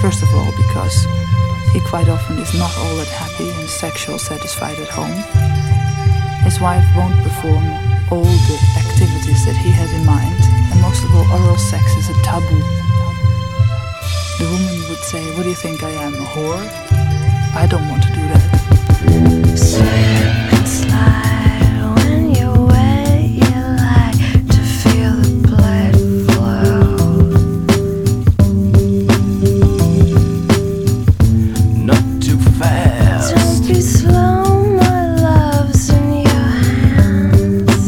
First of all, because he quite often is not all that happy and sexual satisfied at home. His wife won't perform all the activities that he has in mind, and most of all, oral sex is a taboo. The woman would say, "What do you think I am, a whore? I don't want to do that." Slip and slide when you're wet, you like to feel the blood flow. Not too fast. Don't be slow, my love's in your hands.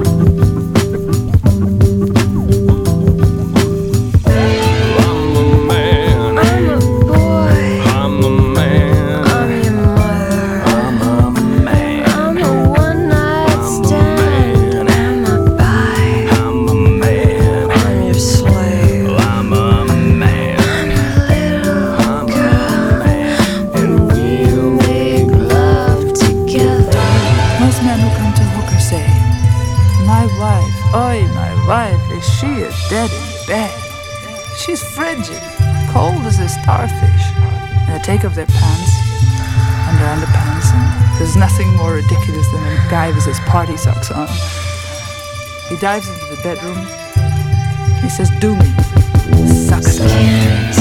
I'm a man. I'm a boy. I'm a man. I'm your mother. I'm a man. I'm a one-night stand. I'm a bite. I'm a man. I'm your slave. I'm a man. I'm a little I'm a girl, man. and we'll make love together. Most men who come to hookers say, "My wife, my wife, is she a dead in bed? She's frigid, cold as a starfish." And they take off their pants and their underpants, and there's nothing more ridiculous than a guy with his party socks on. He dives into the bedroom. He says, "Do me, suck it." Skin